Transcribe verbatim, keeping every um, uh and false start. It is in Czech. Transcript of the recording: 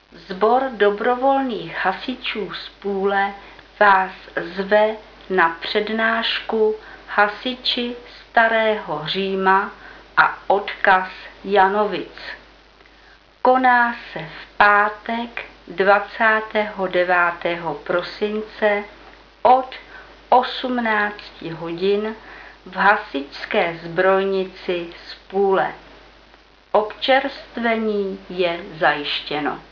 Sbor dobrovolných hasičů z Půle vás zve na přednášku Hasiči Starého Říma a odkaz Janovic. Koná se v pátek dvacátého devátého prosince od osmnácti hodin v hasičské zbrojnici z Půle. Občerstvení je zajištěno.